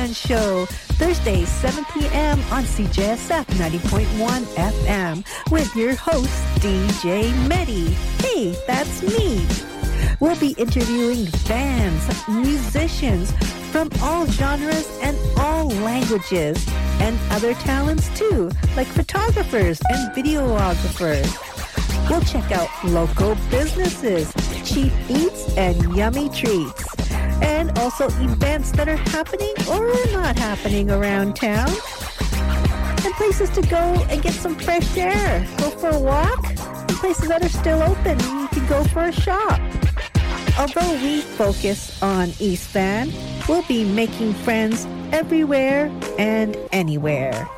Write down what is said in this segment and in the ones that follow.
Fan Show, Thursday, 7 p.m. on CJSF 90.1 FM with your host, DJ Medi. Hey, that's me. We'll be interviewing bands, musicians from all genres and all languages, and other talents too, like photographers and videographers. We'll check out local businesses, cheap eats, and yummy treats. And also events that are happening or not happening around town. And places to go and get some fresh air. Go for a walk. And places that are still open. You can go for a shop. Although we focus on East Van, we'll be making friends everywhere and anywhere.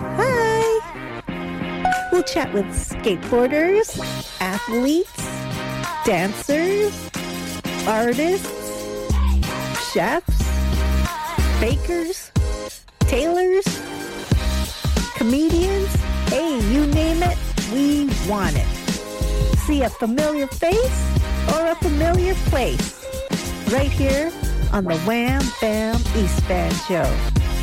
Hi! We'll chat with skateboarders, athletes, dancers, artists, chefs, bakers, tailors, comedians. Hey, you name it, we want it. See a familiar face or a familiar place right here on the Wham Bam East Van Show.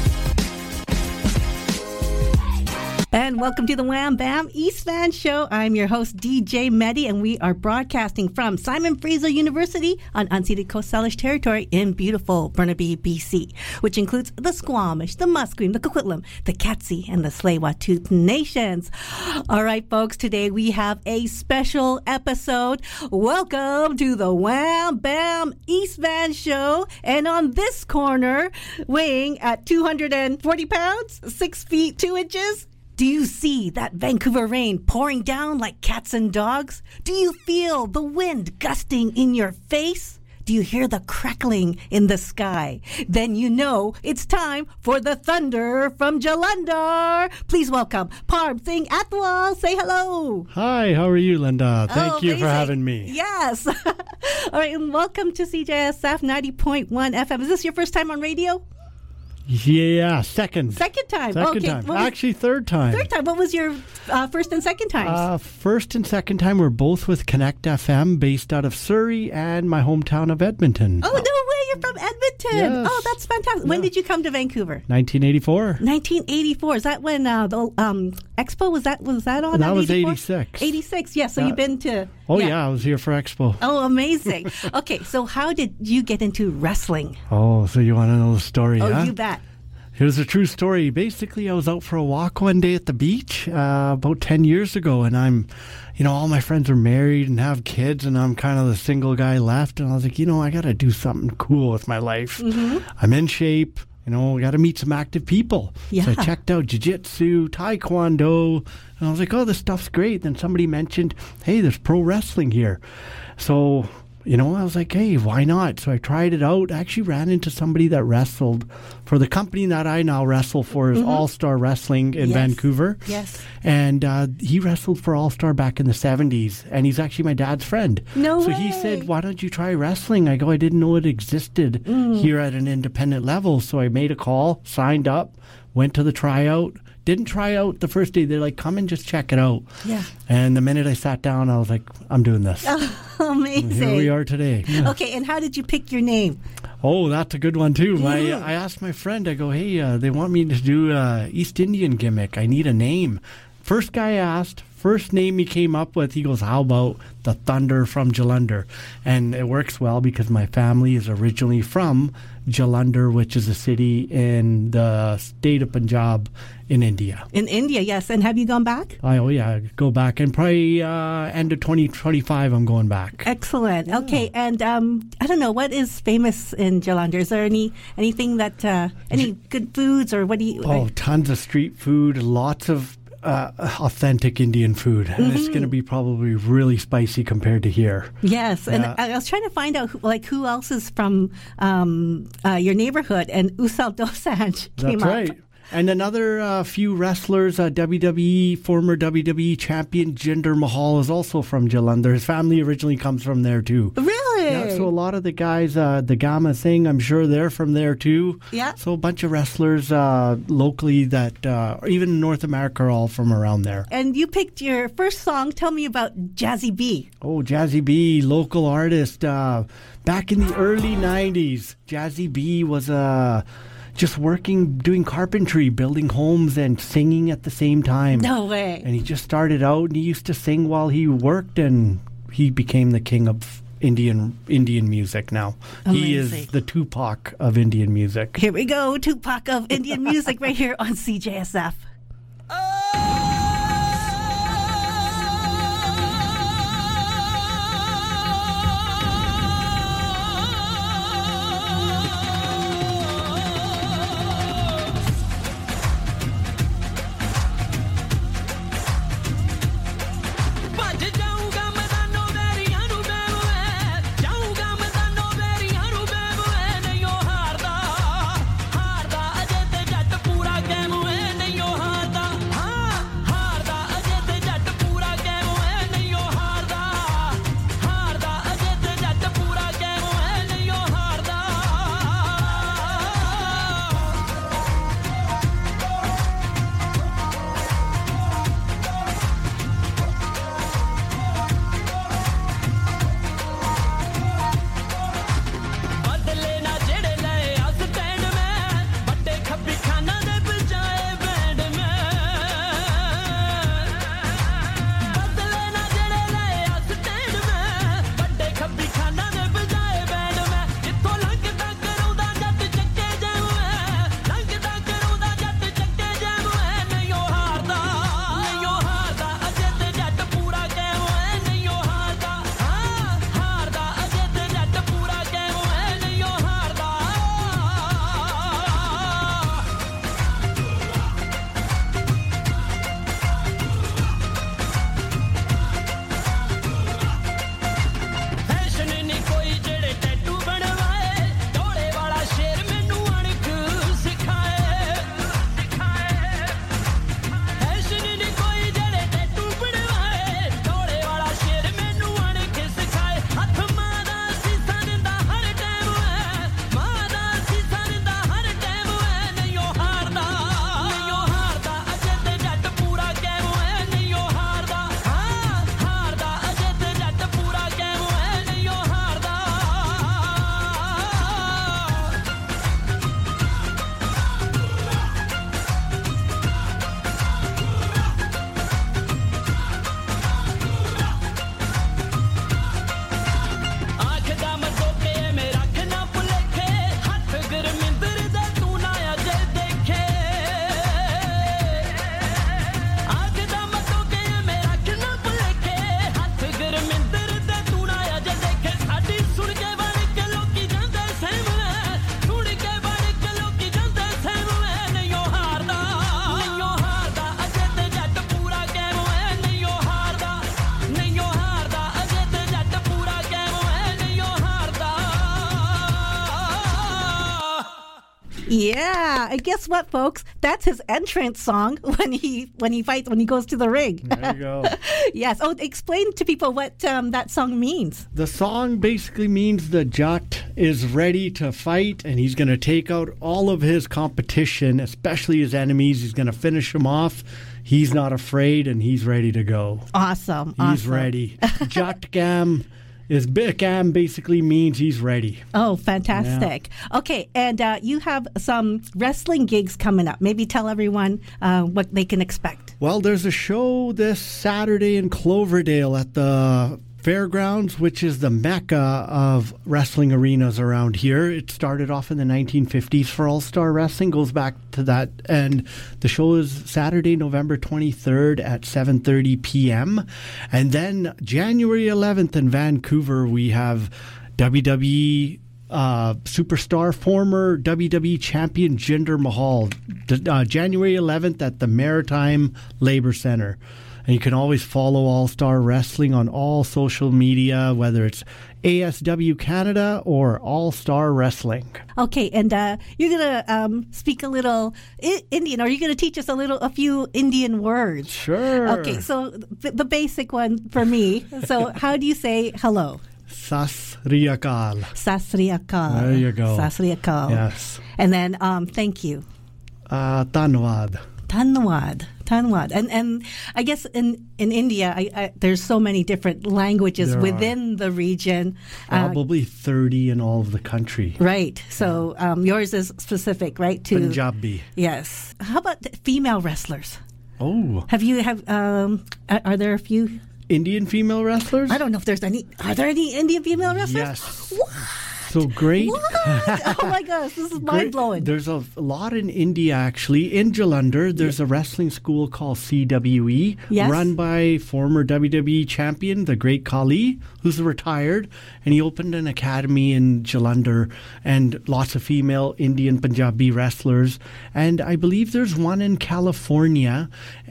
And welcome to the Wham Bam East Van Show. I'm your host, DJ Medi, and we are broadcasting from Simon Fraser University on unceded Coast Salish territory in beautiful Burnaby, BC, which includes the Squamish, the Musqueam, the Coquitlam, the Katzie, and the Tsleil-Waututh nations. All right, folks, today we have a special episode. Welcome to the Wham Bam East Van Show. And on this corner, weighing at 240 pounds, 6 feet 2 inches, do you see that Vancouver rain pouring down like cats and dogs? Do you feel the wind gusting in your face? Do you hear the crackling in the sky? Then you know it's time for the thunder from Jalandhar. Please welcome Parb Singh Athwal. Say hello. Hi, how are you, Linda? Thank you for having me. Yes. All right, and welcome to CJSF 90.1 FM. Is this your first time on radio? Yeah, second time. Actually, third time. What was your first and second times? First and second time were both with Connect FM, based out of Surrey and my hometown of Edmonton. Oh, no way, you're from Edmonton. Yes. Oh, that's fantastic. When did you come to Vancouver? 1984. 1984. Is that when the Expo, was that on? That was 86. 86, yeah. So you've been to... Oh, yeah, I was here for Expo. Oh, amazing. Okay, so how did you get into wrestling? Oh, so you want to know the story, huh? Oh, you bet. Here's a true story. Basically, I was out for a walk one day at the beach about 10 years ago, and all my friends are married and have kids, and I'm kind of the single guy left, and I was like, I got to do something cool with my life. Mm-hmm. I'm in shape. Got to meet some active people. Yeah. So I checked out jiu-jitsu, taekwondo, and I was like, oh, this stuff's great. Then somebody mentioned, hey, there's pro wrestling here. So, I was like, hey, why not? So I tried it out. I actually ran into somebody that wrestled for the company that I now wrestle for, is All-Star Wrestling in Vancouver. Yes. And he wrestled for All-Star back in the 70s, and he's actually my dad's friend. No way. So he said, why don't you try wrestling? I go, I didn't know it existed here at an independent level. So I made a call, signed up, went to the tryout. Didn't try out the first day. They're like, come and just check it out. Yeah. And the minute I sat down, I was like, I'm doing this. Oh, amazing. And here we are today. Yeah. Okay, and how did you pick your name? Oh, that's a good one, too. I asked my friend, I go, hey, they want me to do a East Indian gimmick. I need a name. First guy asked, first name he came up with, he goes, how about the Thunder from Jalandhar? And it works well because my family is originally from Jalandhar, which is a city in the state of Punjab in India. In India, yes. And have you gone back? Oh, yeah. Go back. And probably end of 2025, I'm going back. Excellent. Yeah. Okay. And I don't know, what is famous in Jalandhar? Is there anything that, any good foods or what do you... Oh, tons of street food, lots of authentic Indian food. Mm-hmm. It's going to be probably really spicy compared to here. Yes, and I was trying to find out who else is from your neighborhood, and Usal Dosanjh came up. That's right. And another few wrestlers, former WWE champion Jinder Mahal is also from Jalandhar. His family originally comes from there too. Really? Yeah, so a lot of the guys, the Gamma Singh, I'm sure they're from there too. Yeah. So a bunch of wrestlers locally that, even in North America, are all from around there. And you picked your first song. Tell me about Jazzy B. Oh, Jazzy B, local artist. Back in the early 90s, Jazzy B was just working, doing carpentry, building homes, and singing at the same time. No way. And he just started out, and he used to sing while he worked, and he became the king of Indian music now. Amazing. He is the Tupac of Indian music. Here we go, Tupac of Indian music right here on CJSF. Yeah, and guess what, folks? That's his entrance song when he fights, when he goes to the ring. There you go. Yes. Oh, explain to people what that song means. The song basically means the Jat is ready to fight, and he's going to take out all of his competition, especially his enemies. He's going to finish them off. He's not afraid, and he's ready to go. Awesome. He's ready. Jatgam is Bikam basically means he's ready. Oh, fantastic. Yeah. Okay, and you have some wrestling gigs coming up. Maybe tell everyone what they can expect. Well, there's a show this Saturday in Cloverdale at the Fairgrounds, which is the mecca of wrestling arenas around here. It started off in the 1950s for All-Star Wrestling, goes back to that, and the show is Saturday, November 23rd at 7:30 p.m. And then January 11th in Vancouver, we have WWE superstar, former WWE champion Jinder Mahal, January 11th at the Maritime Labor Center. And you can always follow All-Star Wrestling on all social media, whether it's ASW Canada or All-Star Wrestling. Okay, and you're going to speak a little Indian. Are you going to teach us a few Indian words? Sure. Okay, so the basic one for me. So how do you say hello? Sat Sri Akal. Sat Sri Akal. There you go. Sat Sri Akal. Yes. And then thank you. Tanwad. Tanwad. Tanwad. And I guess in India, there's so many different languages There within the region. Probably 30 in all of the country. Right. So yours is specific, right? To Punjabi. Yes. How about the female wrestlers? Oh. Are there a few? Indian female wrestlers? I don't know if there's any. Are there any Indian female wrestlers? Yes. What? So great. What? Oh my gosh, this is mind blowing. There's a lot in India, actually. In Jalandhar, there's a wrestling school called CWE, run by former WWE champion, the great Khali, who's retired. And he opened an academy in Jalandhar and lots of female Indian Punjabi wrestlers. And I believe there's one in California,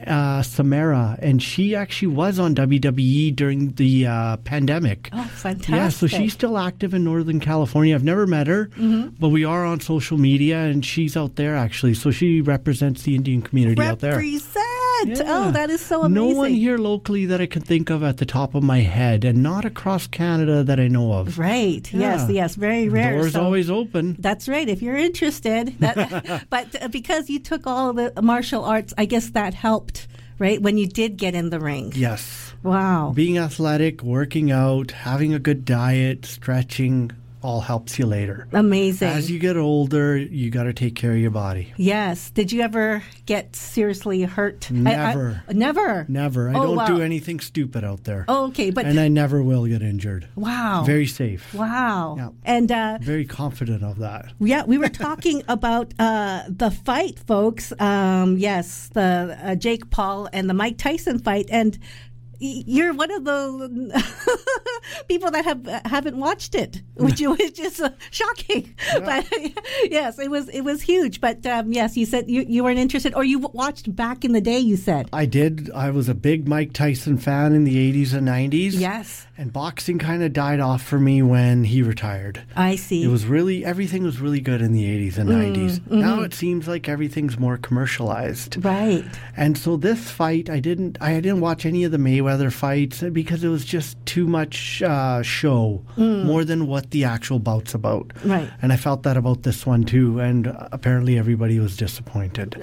Samara, and she actually was on WWE during the pandemic. Oh, fantastic. Yeah, so she's still active in Northern California. I've never met her, but we are on social media, and she's out there, actually. So she represents the Indian community out there. Yeah. Oh, that is so amazing. No one here locally that I can think of at the top of my head, and not across Canada that I know of. Right. Yeah. Yes. Very rare. Doors always open. That's right. If you're interested. But because you took all of the martial arts, I guess that helped, right, when you did get in the ring. Yes. Wow. Being athletic, working out, having a good diet, stretching, all helps you later. Amazing. As you get older, you got to take care of your body. Yes. Did you ever get seriously hurt? Never. Never? Never. I don't do anything stupid out there. Oh, okay. And I never will get injured. Wow. Very safe. Wow. Yeah. And very confident of that. Yeah, we were talking about the fight, folks. Yes, the Jake Paul and the Mike Tyson fight. And you're one of the people that haven't watched it, which is shocking. Yeah. But yes, it was huge. But yes, you said you weren't interested, or you watched back in the day. You said I did. I was a big Mike Tyson fan in the 80s and 90s. Yes, and boxing kind of died off for me when he retired. I see. It was everything was really good in the 80s and 90s. Mm-hmm. Now it seems like everything's more commercialized. Right. And so this fight, I didn't watch any of the Mayweather fights because it was just too much show, more than what the actual bout's about. Right. And I felt that about this one too, and apparently everybody was disappointed.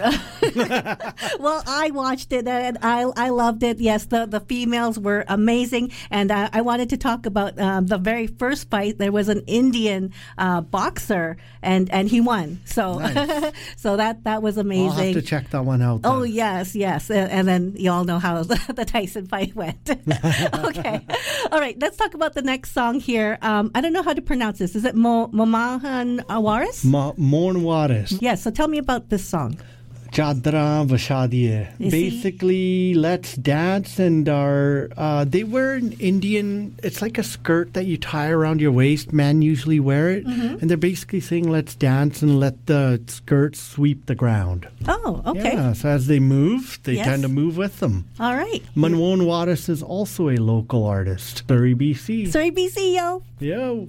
Well, I watched it and I loved it. Yes, the females were amazing, and I wanted to talk about the very first fight. There was an Indian boxer, and he won. So nice. So that was amazing. I'll have to check that one out then. Oh yes, and then you all know how the Tyson fight went. Okay, all right. Let's talk about the next song here. I don't know how to pronounce this. Is it Mohan Waris? Mohan Waris. Yes. So tell me about this song. Chadra Vashadiye. Basically, Let's Dance, and they wear an Indian, it's like a skirt that you tie around your waist. Men usually wear it. Mm-hmm. And they're basically saying, let's dance and let the skirt sweep the ground. Oh, okay. Yeah, so as they move, they tend to move with them. All right. Mohan Waris is also a local artist. Surrey, BC. Surrey, BC, yo. Yo.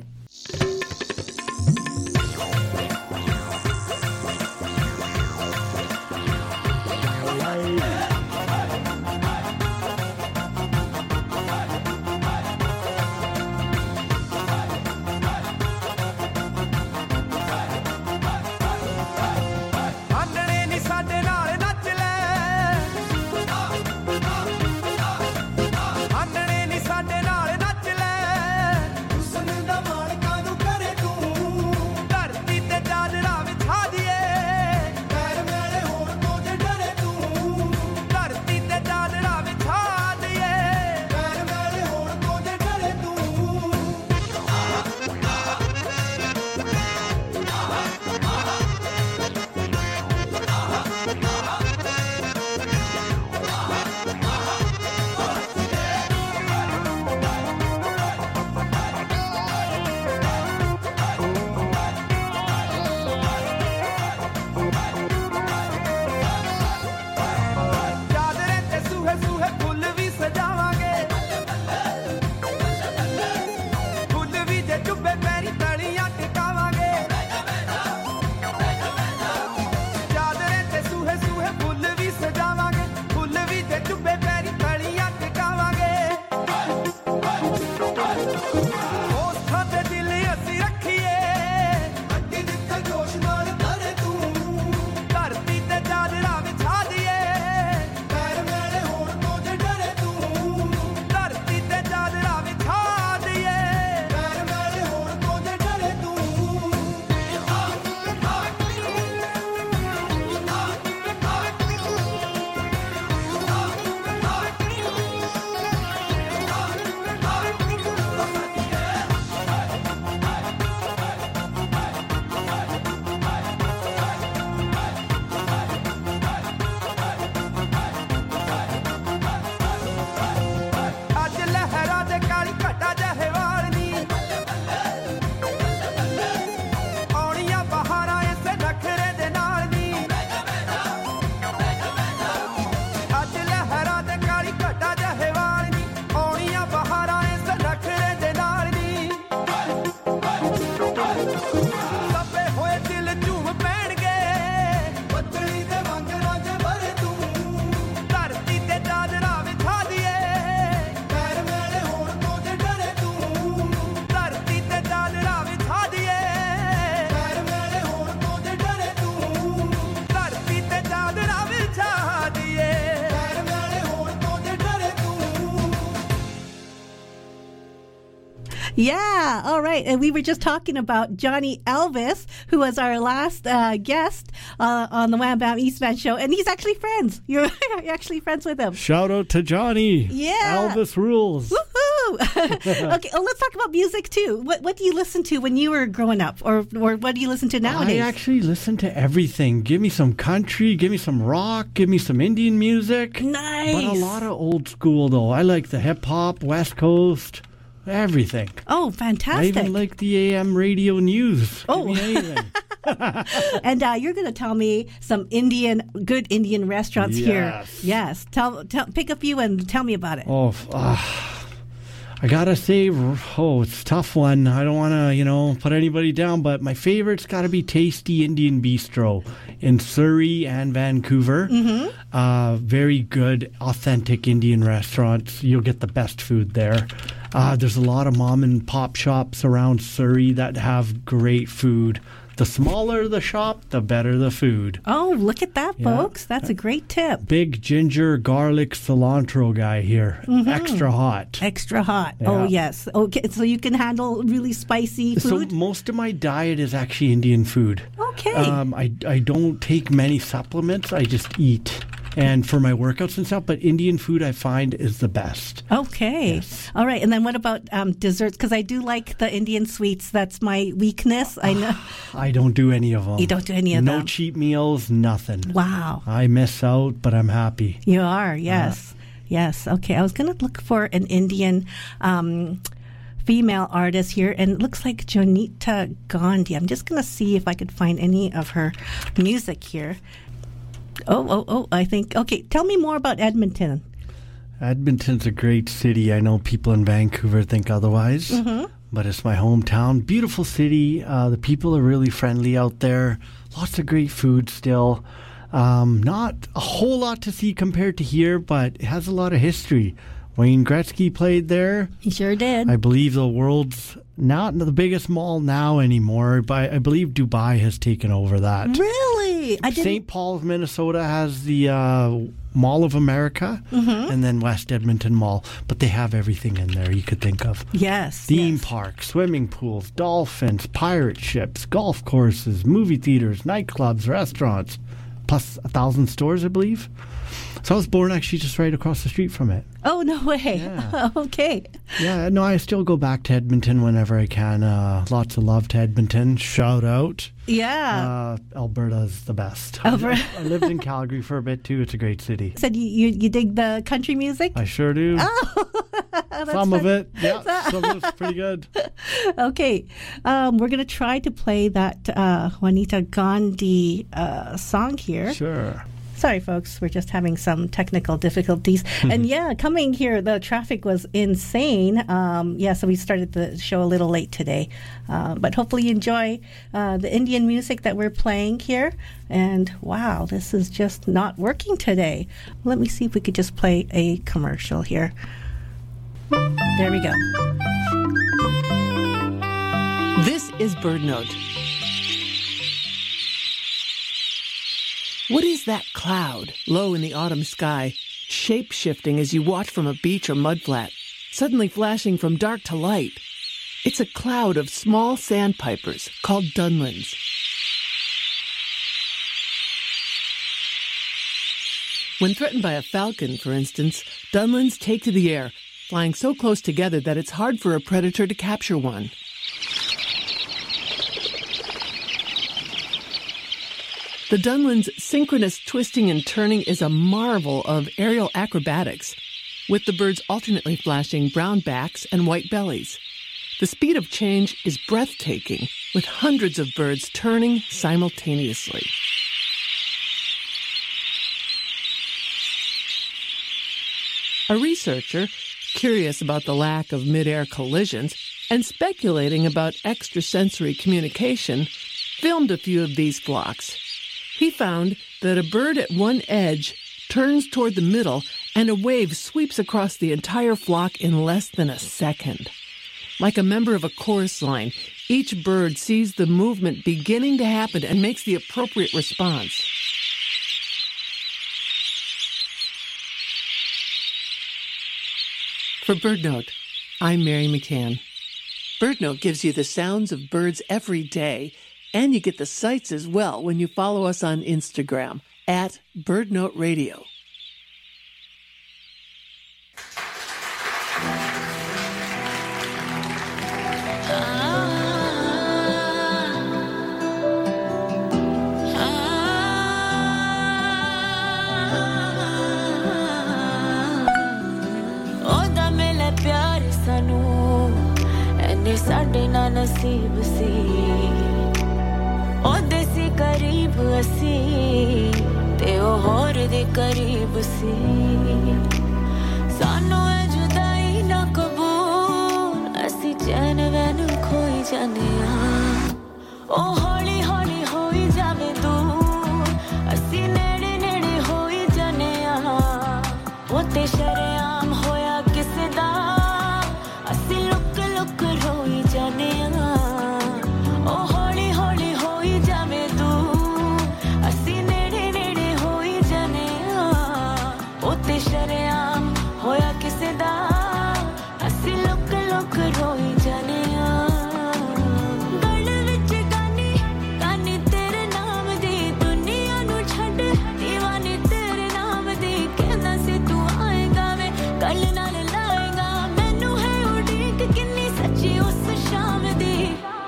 ਸਾਡੇ ਨਾਲ ਨੱਚ ਲੈ ਹੁਸਨ ਦਾ ਮਾਲਕਾਂ ਨੂੰ ਕਰੇ Yeah, all right. And we were just talking about Johnny Elvis, who was our last guest on the Wham Bam East Van show, and he's actually friends. You're actually friends with him. Shout out to Johnny. Yeah. Elvis rules. Woohoo! Okay, let's talk about music too. What do you listen to when you were growing up, or what do you listen to nowadays? I actually listen to everything. Give me some country, give me some rock, give me some Indian music. Nice. But a lot of old school though. I like the hip hop, West Coast, everything. Oh, fantastic. I even like the AM radio news. Oh. Give me anything. And you're going to tell me some good Indian restaurants here. Yes. Pick a few and tell me about it. I gotta say, it's a tough one. I don't want to, put anybody down, but my favorite's got to be Tasty Indian Bistro in Surrey and Vancouver. Mm-hmm. Very good, authentic Indian restaurants. You'll get the best food there. There's a lot of mom and pop shops around Surrey that have great food. The smaller the shop, the better the food. Oh, look at that, folks. That's a great tip. Big ginger, garlic, cilantro guy here. Mm-hmm. Extra hot. Extra hot. Yeah. Oh, yes. Okay, so you can handle really spicy food? So most of my diet is actually Indian food. Okay. I don't take many supplements. I just eat. And for my workouts and stuff, but Indian food I find is the best. Okay. Yes. All right. And then what about desserts? Because I do like the Indian sweets. That's my weakness. I know. I don't do any of them. You don't do any of them? No cheat meals, nothing. Wow. I miss out, but I'm happy. You are, yes. Yes. Okay. I was going to look for an Indian female artist here, and it looks like Jonita Gandhi. I'm just going to see if I could find any of her music here. I think. Okay, tell me more about Edmonton. Edmonton's a great city. I know people in Vancouver think otherwise, but it's my hometown. Beautiful city. The people are really friendly out there. Lots of great food still. Not a whole lot to see compared to here, but it has a lot of history. Wayne Gretzky played there. He sure did. I believe the world's not the biggest mall now anymore, but I believe Dubai has taken over that. Really? St. Paul's, Minnesota has the Mall of America and then West Edmonton Mall, but they have everything in there you could think of. Yes. Theme parks, swimming pools, dolphins, pirate ships, golf courses, movie theaters, nightclubs, restaurants, plus 1,000 stores, I believe. So I was born actually just right across the street from it. Oh, no way. Yeah. Okay. Yeah, no, I still go back to Edmonton whenever I can. Lots of love to Edmonton. Shout out. Yeah. Alberta's the best. Alberta. I lived in Calgary for a bit too. It's a great city. Said you dig the country music? I sure do. Oh, some of it. Yeah, some of it's pretty good. Okay. We're going to try to play that Juanita Gandhi song here. Sure. Sorry, folks. We're just having some technical difficulties. And coming here, the traffic was insane. So we started the show a little late today. But hopefully you enjoy the Indian music that we're playing here. And wow, this is just not working today. Let me see if we could just play a commercial here. There we go. This is BirdNote. What is that cloud low in the autumn sky, shape-shifting as you watch from a beach or mudflat, suddenly flashing from dark to light? It's a cloud of small sandpipers called dunlins. When threatened by a falcon, for instance, dunlins take to the air, flying so close together that it's hard for a predator to capture one. The dunlin's synchronous twisting and turning is a marvel of aerial acrobatics, with the birds alternately flashing brown backs and white bellies. The speed of change is breathtaking, with hundreds of birds turning simultaneously. A researcher, curious about the lack of mid-air collisions and speculating about extrasensory communication, filmed a few of these flocks. He found that a bird at one edge turns toward the middle and a wave sweeps across the entire flock in less than a second. Like a member of a chorus line, each bird sees the movement beginning to happen and makes the appropriate response. For BirdNote, I'm Mary McCann. BirdNote gives you the sounds of birds every day, and you get the sights as well when you follow us on Instagram at BirdNote Radio. ਸਾਡੇ ਨਾਲ ਨਸੀਬ ਸੀ ਉਹਦੇ ਸੀ ਕਰੀਬ ਅਸੀਂ ਤੇ ਉਹ ਹੋਰ ਦੇ ਕਰੀਬ ਸੀ ਸਾਨੂੰ ਇਹ ਜੁਦਾਈ ਨਾ ਕਬੂਲ ਅਸੀਂ ਚੈਨ ਵੈਨ ਖੋਈ ਜਾਂਦੇ ਆ ਉਹ ਹੌਲੀ ਹੌਲੀ ਹੋਈ ਜਾਵੇ ਦੂਰ ਅਸੀਂ ਨੇੜੇ ਨੇੜੇ ਹੋਈ ਜਾਂਦੇ ਆ ਉਹ ਤੇ ਸ਼ਰੇਆਮ ਹੋਇਆ ਕਿਸੇ ਦਾ ਅਸੀਂ ਲੁੱਕ ਲੁੱਕ ਰੋਈ ਜਾਂਦੇ ਆ ਉਹ ਹੌਲੀ ਹੌਲੀ ਹੋਈ ਜਾਵੇ ਦੂਰ ਅਸੀਂ ਨੇੜੇ ਨੇੜੇ ਹੋਈ ਜਾਂਦੇ ਆ ਉਹ ਤੇ ਸ਼ਰੇਆਮ ਹੋਇਆ ਕਿਸੇ ਦਾ ਅਸੀਂ ਲੁੱਕ ਲੁੱਕ ਰੋਈ ਜਾਂਦੇ ਆ ਗਲ ਵਿੱਚ ਗਾਨੀ ਤੇਰੇ ਨਾਮ ਦੀ ਦੁਨੀਆ ਨੂੰ ਛੱਡ دیਵਾਨੀ ਤੇਰੇ ਨਾਮ ਦੀ ਕਹਿੰਦਾ ਸੀ ਤੂੰ ਆਏਗਾ ਵੇ ਕੱਲ ਨਾਲ ਲਾਏਗਾ ਮੈਨੂੰ ਹੈ ਉਡੀਕ ਕਿੰਨੀ ਸੱਚੀ ਉਸ ਸ਼ਾਮ ਦੀ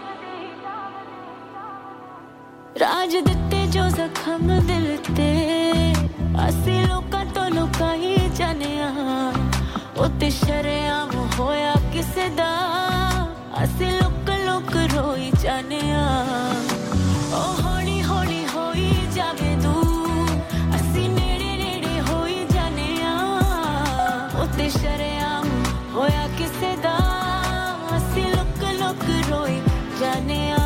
ਰਾਜ ਦਿੱਤੇ ਜੋ ਜ਼ਖਮ ਦਿਲ ਤੇ ਅਸੀਂ ਲੋਕਾਂ ਤੋਂ ਲੁਕਾਈ ਜਾਂਦੇ ਆ ਉਹ ਤੇ ਸ਼ਰੇਆਮ ਹੋਇਆ ਕਿਸੇ ਦਾ ਅਸੀਂ ਲੁੱਕ ਲੁੱਕ ਰੋਈ ਜਾਂਦੇ ਆ ਉਹ ਹੌਲੀ ਹੌਲੀ ਹੋਈ ਜਾਵੇ ਦੂਰ ਅਸੀਂ ਨੇੜੇ ਨੇੜੇ ਹੋਈ ਜਾਂਦੇ ਆ ਉਹ ਤੇ ਸ਼ਰੇਆਮ ਹੋਇਆ ਕਿਸੇ ਦਾ ਅਸੀਂ ਲੁੱਕ ਲੁੱਕ ਰੋਈ ਜਾਂਦੇ ਆ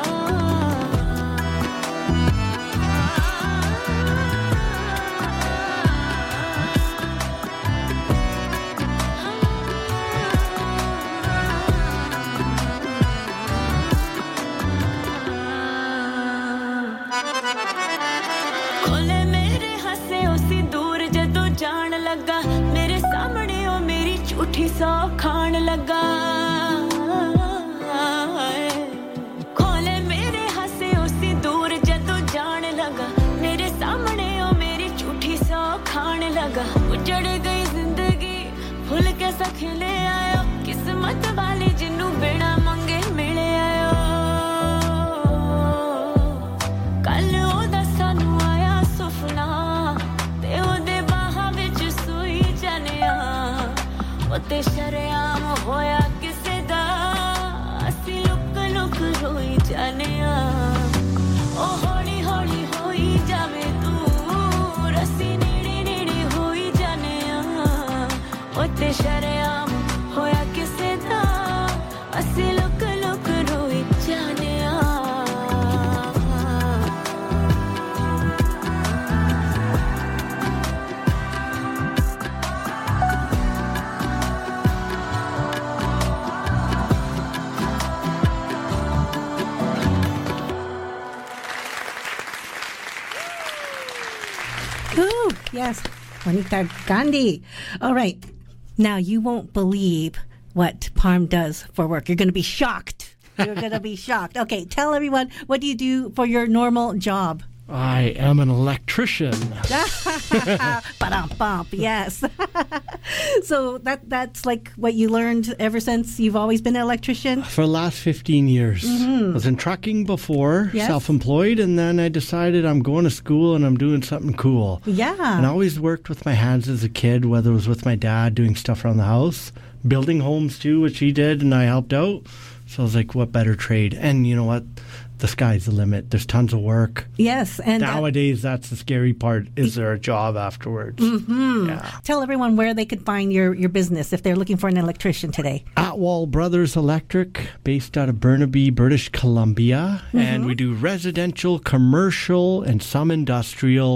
ਖੋਲੇ ਮੇਰੇ ਹੱਸੇ ਉਸੀ ਦੂਰ ਜਦੋਂ ਜਾਣ ਲੱਗਾ ਮੇਰੇ ਸਾਹਮਣੇ ਉਹ ਮੇਰੀ ਝੂਠੀ ਸੌ ਖਾਣ ਲੱਗਾ ਖੋਲੇ ਮੇਰੇ ਹੱਸੇ ਉਸੀ ਦੂਰ ਜਦੋਂ ਜਾਣ ਲੱਗਾ ਮੇਰੇ ਸਾਹਮਣੇ ਉਹ ਮੇਰੀ ਝੂਠੀ ਸੌ ਖਾਣ ਲੱਗਾ ਉਜੜ ਗਈ ਜ਼ਿੰਦਗੀ ਭੁੱਲ ਕੇ ਸਖਲੇ ਆਇਓ ਕਿਸਮਤ ਵਾਲੀ ਜਿਹਨੂੰ ਬਿਨਾ ਮੰਗੇ ਮਿਲੇ ਆਇਓ ਕੱਲ ਉਹਦਾ ਸਾਨੂੰ ਆਇਆ ਸੁਪਨਾ ਤੇ ਉਹਦੇ ਬਾਹਾਂ ਵਿੱਚ ਸੋਈ ਜਾਂਦੇ ਆ ਉਹ ਤੇ ਸ਼ਰੇਆਮ ਹੋਇਆ ਕਿਸੇ ਦਾ ਅਸੀਂ ਲੁੱਕ ਲੁੱਕ ਰੋਈ ਜਾਂਦੇ ਆ ਉਹ ਹੌਲੀ ਹੌਲੀ ਹੋਈ ਜਾਵੇ ਦੂਰ ਅਸੀਂ ਨੇੜੇ ਨੇੜੇ ਹੋਈ ਜਾਂਦੇ ਆ ਉਹ ਤੇ ਸ਼ਰੇਆਮ ਹੋਇਆ ਕਿਸੇ ਦਾ ਅਸੀਂ ਲੁੱਕ ਲੁੱਕ ਰੋਈ ਜਾਂਦੇ ਆ Ooh, yes, Juanita Gandhi. All right. Now, you won't believe what Parm does for work. You're going to be shocked. You're going to be shocked. Okay, tell everyone, what do you do for your normal job? I am an electrician. Ba-dum-bump, yes. So that's like what you learned ever since you've always been an electrician? For the last 15 years. I was in trucking before, Yes. self-employed, and then I decided I'm going to school and I'm doing something cool. Yeah. And I always worked with my hands as a kid, whether it was with my dad doing stuff around the house, building homes too, which he did, and I helped out. So I was like, what better trade? And you know what? The sky's the limit. There's tons of work. Yes. And Nowadays, that's the scary part. Is there a job afterwards? Yeah. tell everyone where they could find your business if they're looking for an electrician today. Atwall Brothers Electric, based out of Burnaby, British Columbia. And we do residential, commercial, and some industrial,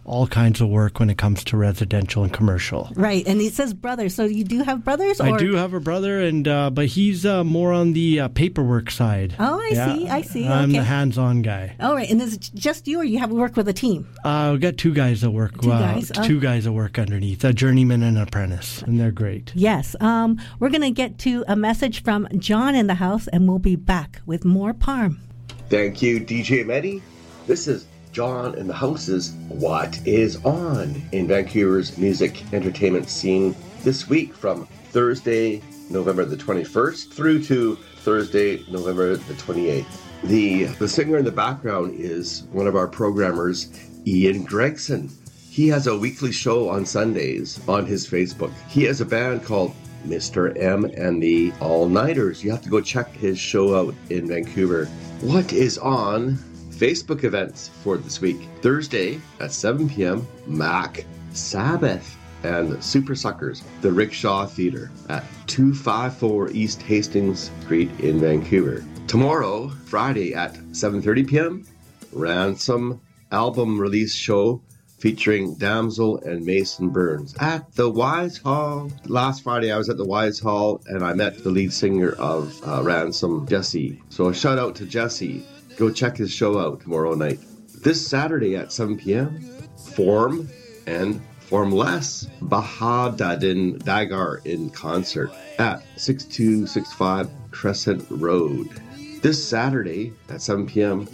all kinds of work when it comes to residential and commercial. Right, and it says brothers. So you do have brothers? Or? I do have a brother, and but he's more on the paperwork side. Oh, I see. I'm the hands-on guy. All right, and is it just you, or you have work with a team? We've got two guys that work. Two guys that work underneath, a journeyman and an apprentice, and they're great. Yes. We're going to get to a message from John in the house, and we'll be back with more Parm. Thank you, DJ Medi. This is John in the House's What Is On in Vancouver's music entertainment scene this week from Thursday, November the 21st through to Thursday, November the 28th. The singer in the background is one of our programmers, Ian Gregson. He has a weekly show on Sundays on his Facebook. He has a band called Mr. M and the All-Nighters. You have to go check his show out in Vancouver. What is on Facebook events for this week? Thursday at 7 p.m., Mac Sabbath and Super Suckers, the Rickshaw Theatre at 254 East Hastings Street in Vancouver. Tomorrow, Friday at 7:30 p.m., Ransom album release show featuring Damsel and Mason Burns at the Wise Hall. Last Friday, I was at the Wise Hall and I met the lead singer of Ransom, Jesse. So a shout out to Jesse. Go check his show out tomorrow night. This Saturday at 7 p.m., Form and Formless, Bahadadin Dagar in concert at 6265 Crescent Road. This Saturday at 7 p.m.,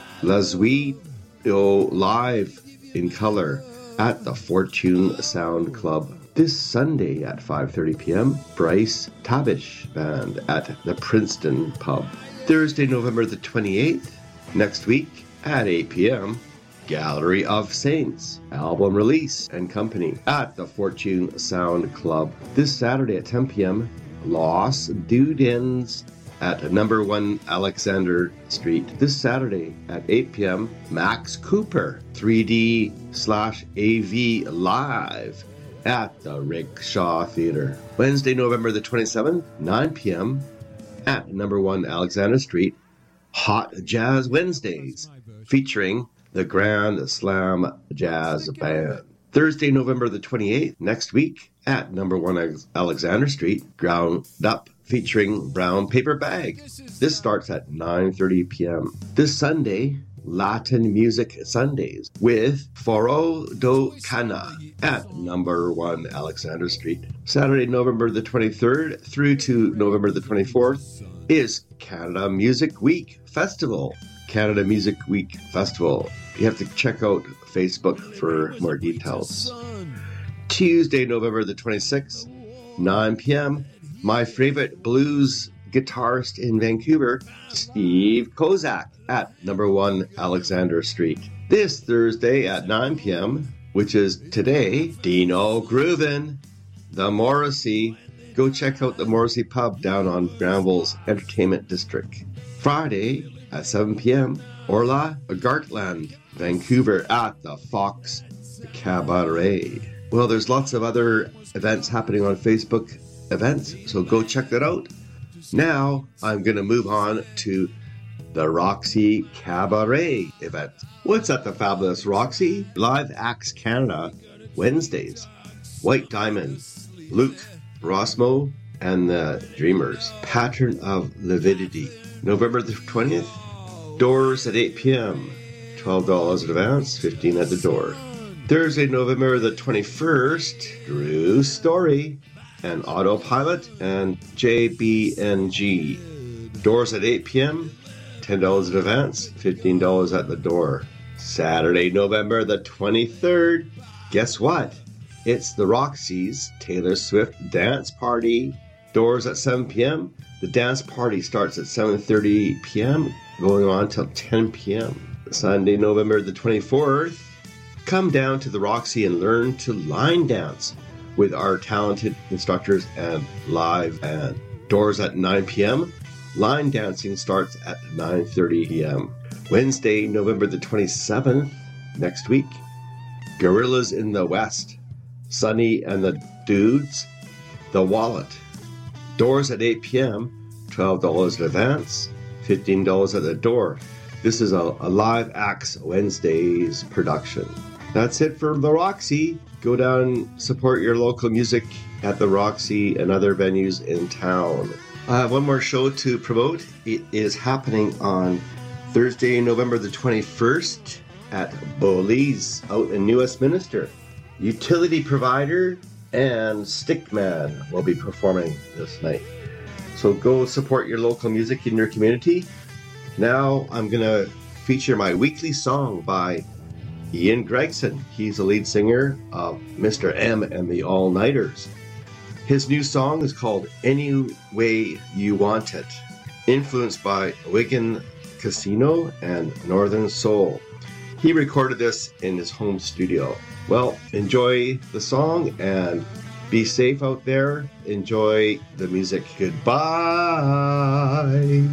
Lazuito Live in color at the Fortune Sound Club. This Sunday at 5:30 p.m., Bryce Tabish Band at the Princeton Pub. Thursday, November the 28th, next week at 8 p.m., Gallery of Saints, album release and company at the Fortune Sound Club. This Saturday at 10 p.m., Los Dudens at number 1 Alexander Street. This Saturday at 8 p.m., Max Cooper, 3D/AV Live at the Rickshaw Theatre. Wednesday, November the 27th, 9 p.m., at number 1 Alexander Street, Hot Jazz Wednesdays, featuring the Grand Slam Jazz Band. Thursday, November the 28th, next week, at number 1 Alexander Street, Ground Up, featuring Brown Paper Bag. This starts at 9:30 p.m. This Sunday, Latin Music Sundays with Foro do Cana at number 1 Alexander Street. Saturday, November the 23rd through to November the 24th is Canada Music Week Festival. Canada Music Week Festival. You have to check out Facebook for more details. Tuesday, November the 26th, 9 p.m., my favorite blues guitarist in Vancouver, Steve Kozak, at number 1 Alexander Street. This Thursday at 9 p.m., which is today, Dino Groovin, the Morrissey. Go check out the Morrissey Pub down on Granville's Entertainment District. Friday at 7 p.m., Orla Gartland, Vancouver, at the Fox Cabaret. Well, there's lots of other events happening on Facebook events, so go check that out. Now, I'm going to move on to the Roxy Cabaret event. What's at the fabulous Roxy? Live Acts Canada, Wednesdays. White Diamond, Luke Rosmo and the Dreamers, Pattern of Lividity. November the 20th, doors at 8 p.m., $12 in advance, $15 at the door. Thursday, November the 21st, Drew Story and Autopilot and JBNG. Doors at 8 p.m., $10 in advance, $15 at the door. Saturday, November the 23rd, guess what? It's the Roxy's Taylor Swift Dance Party. Doors at 7 p.m. The dance party starts at 7:30 p.m., going on till 10 p.m. Sunday, November the 24th, come down to the Roxy and learn to line dance with our talented instructors and live band. Doors at 9 p.m. Line dancing starts at 9:30 p.m. Wednesday, November the 27th, next week, Gorillas in the West, Sunny and the Dudes, The Wallet. Doors at 8 p.m., $12 in advance, $15 at the door. This is a Live Acts Wednesdays production. That's it for the Roxy. Go down and support your local music at the Roxy and other venues in town. I have one more show to promote. It is happening on Thursday, November the 21st at Bowley's out in New Westminster. Utility Provider and Stickman will be performing this night. So go support your local music in your community. Now I'm going to feature my weekly song by Ian Gregson. He's the lead singer of Mr. M and the All-Nighters. His new song is called Any Way You Want It, influenced by Wigan Casino and Northern Soul. He recorded this in his home studio. Well, enjoy the song and be safe out there. Enjoy the music. Goodbye.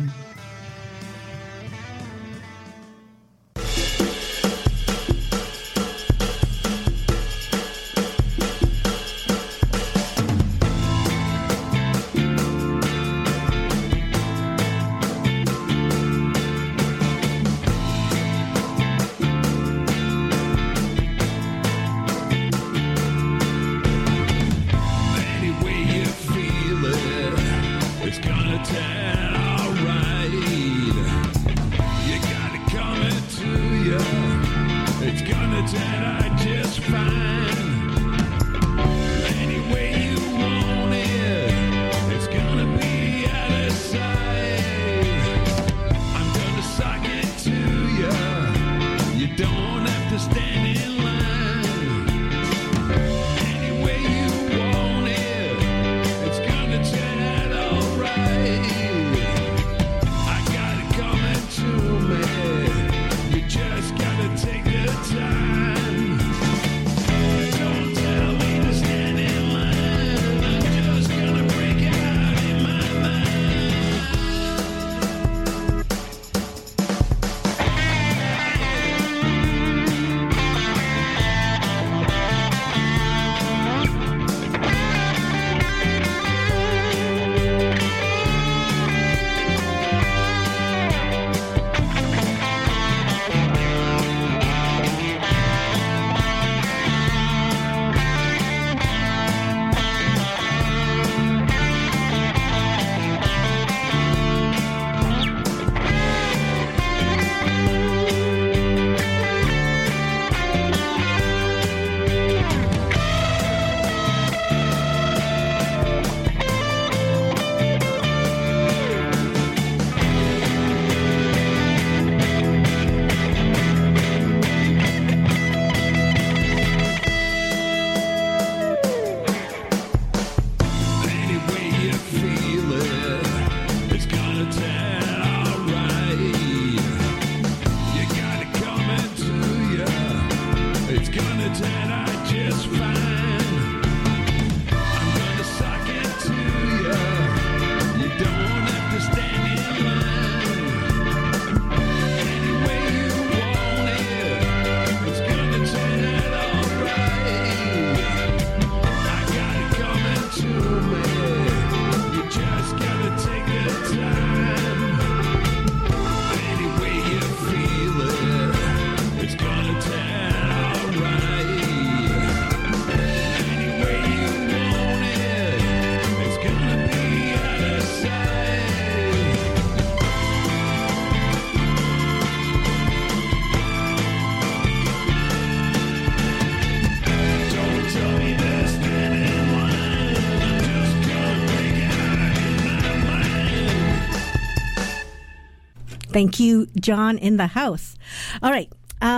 Thank you, John in the house. All right.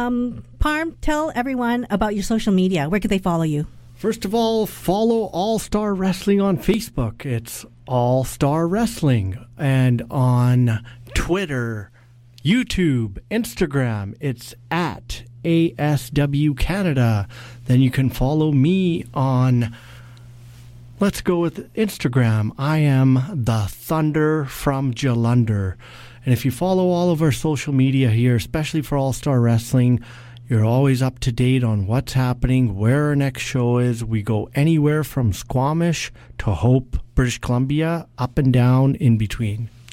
Parm, tell everyone about your social media. Where could they follow you? First of all, follow All Star Wrestling on Facebook. It's All Star Wrestling. And on Twitter, YouTube, Instagram, it's at ASW Canada. Then you can follow me on, let's go with Instagram. I am the Thunder from Jalunder. And if you follow all of our social media here, especially for All Star Wrestling, you're always up to date on what's happening, where our next show is. We go anywhere from Squamish to Hope, British Columbia, up and down in between.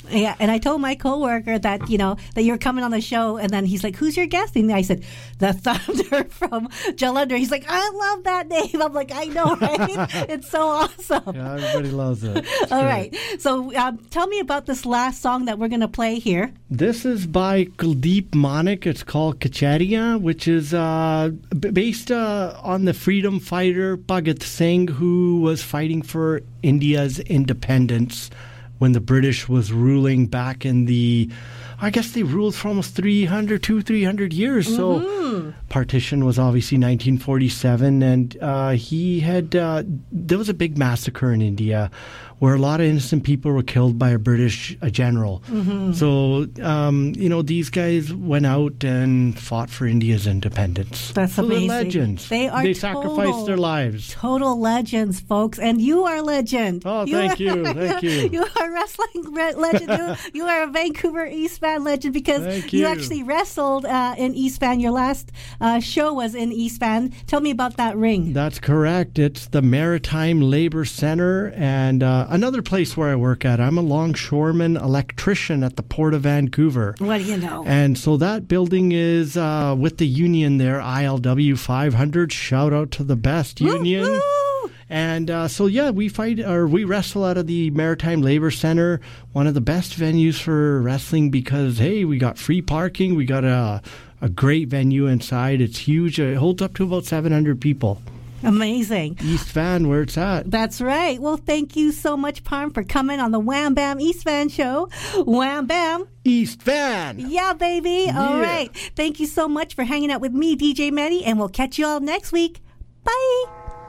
Yeah, and I told my coworker that that you're coming on the show, and then he's like, "Who's your guest?" And I said, "The Thunder from Jalandhar." He's like, "I love that name." I'm like, "I know, right? It's so awesome." Yeah, everybody loves it. All right, so tell me about this last song that we're going to play here. This is by Kuldeep Manik. It's called Kacharia, which is based on the freedom fighter Bhagat Singh, who was fighting for India's independence when the British was ruling back in I guess they ruled for almost 300 years. So partition was obviously 1947, and there was a big massacre in India where a lot of innocent people were killed by a British general. So, these guys went out and fought for India's independence. That's amazing. They're legends. They sacrificed their lives. Total legends, folks. And you are a legend. Oh, thank you. Thank you. You are a wrestling legend. you are a Vancouver East Van legend because you actually wrestled in East Van. Your last show was in East Van. Tell me about that ring. That's correct. It's the Maritime Labour Centre, and another place where I work at. I'm a longshoreman electrician at the Port of Vancouver. What do you know? And so that building is with the union there, ILW 500. Shout out to the best union. Woo-hoo! And we wrestle out of the Maritime Labour Centre, one of the best venues for wrestling because, hey, we got free parking. We got a great venue inside. It's huge. It holds up to about 700 people. Amazing. East Van, where it's at. That's right. Well, thank you so much, Parm, for coming on the Wham Bam East Van show. Wham Bam. East Van. Yeah, baby. Yeah. All right. Thank you so much for hanging out with me, DJ Maddie, and we'll catch you all next week. Bye.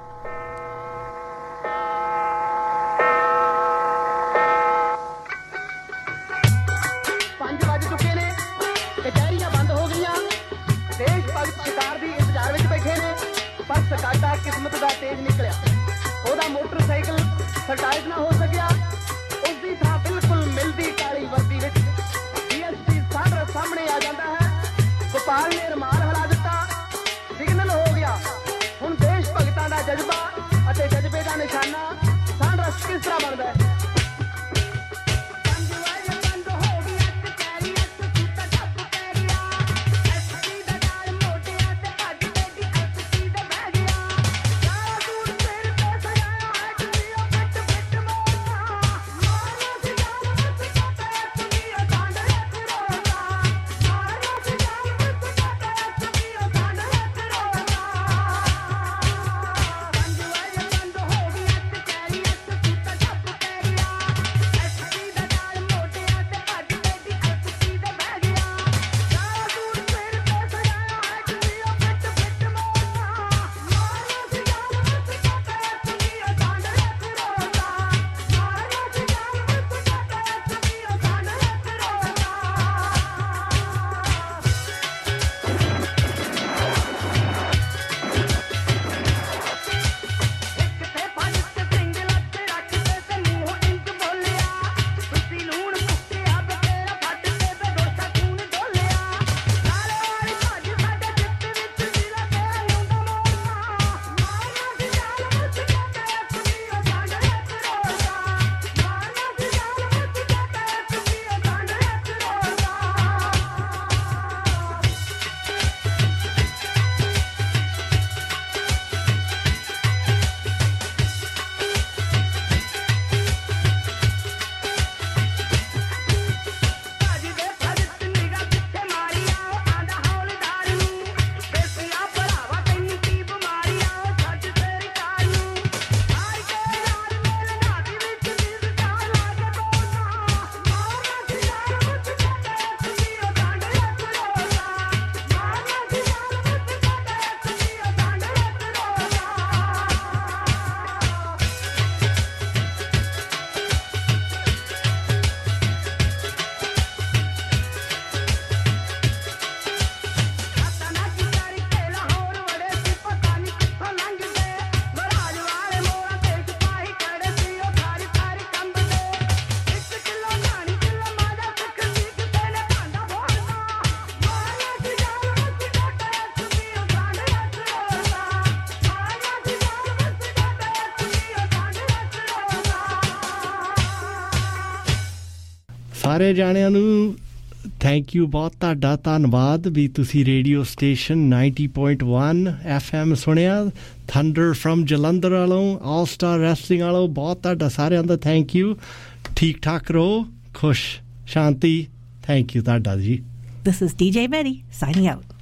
ਸਕਾਟਾ ਕਿਸਮਤ ਦਾ ਤੇਜ ਨਿਕਲਿਆ ਉਹਦਾ motorcycle start ਨਾ ਹੋ ਸਕਿਆ ਉਸ ਦੀ ਥਾਂ ਬਿਲਕੁਲ ਮਿਲਦੀ ਕਾਲੀ ਵਰਦੀ ਵਿੱਚ ਡੀਐਸਪੀ ਸਾਡੇ ਸਾਹਮਣੇ ਆ ਜਾਂਦਾ ਹੈ ਗੋਪਾਲ ਨੇ ਰਮਾਲ ਹਲਾ ਦਿੱਤਾ ਸਿਗਨਲ ਹੋ ਗਿਆ ਹੁਣ ਦੇਸ਼ ਭਗਤਾਂ ਦਾ ਜਜ਼ਬਾ ਅਤੇ ਜਜ਼ਬੇ ਦਾ ਨਿਸ਼ਾਨਾ ਸਾਡਾ ਕਿਸ ਤਰ੍ਹਾਂ ਬਣਦਾ ਹੈ ਸਾਰੇ ਜਾਣਿਆਂ ਨੂੰ ਥੈਂਕ ਯੂ ਬਹੁਤ ਤੁਹਾਡਾ ਧੰਨਵਾਦ ਵੀ ਤੁਸੀਂ ਰੇਡੀਓ ਸਟੇਸ਼ਨ 90.1 FM ਸੁਣਿਆ ਥੰਡਰ ਫਰਮ ਜਲੰਧਰ ਵਾਲੋਂ ਆਲ ਸਟਾਰ ਰੈਸਲਿੰਗ ਵਾਲੋਂ ਬਹੁਤ ਤੁਹਾਡਾ ਸਾਰਿਆਂ ਦਾ ਥੈਂਕ ਯੂ ਠੀਕ ਠਾਕ ਰਹੋ ਖੁਸ਼ ਸ਼ਾਂਤੀ ਥੈਂਕ ਯੂ ਤੁਹਾਡਾ ਜੀ This is DJ Betty signing out.